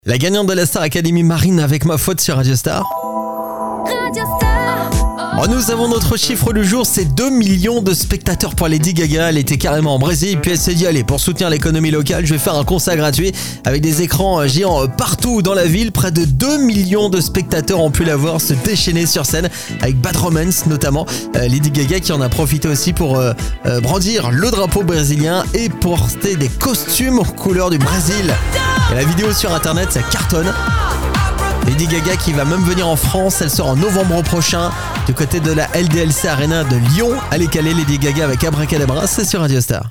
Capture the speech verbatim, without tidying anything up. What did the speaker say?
La gagnante de la Star Academy, Marine, avec Ma Faute sur Radio Star. Radio Star. Oh, nous avons notre chiffre du jour, c'est deux millions de spectateurs pour Lady Gaga. Elle était carrément en Brésil, puis elle s'est dit, allez, pour soutenir l'économie locale, je vais faire un concert gratuit avec des écrans géants partout dans la ville. Près de deux millions de spectateurs ont pu la voir se déchaîner sur scène avec Bad Romance notamment. Euh, Lady Gaga qui en a profité aussi pour euh, euh, brandir le drapeau brésilien et porter des costumes aux couleurs du Brésil. Et la vidéo sur internet, ça cartonne. Lady Gaga qui va même venir en France, elle sort en novembre prochain du côté de la L D L C Arena de Lyon. Allez caler Lady Gaga avec Abracadabra, c'est sur Radio Star.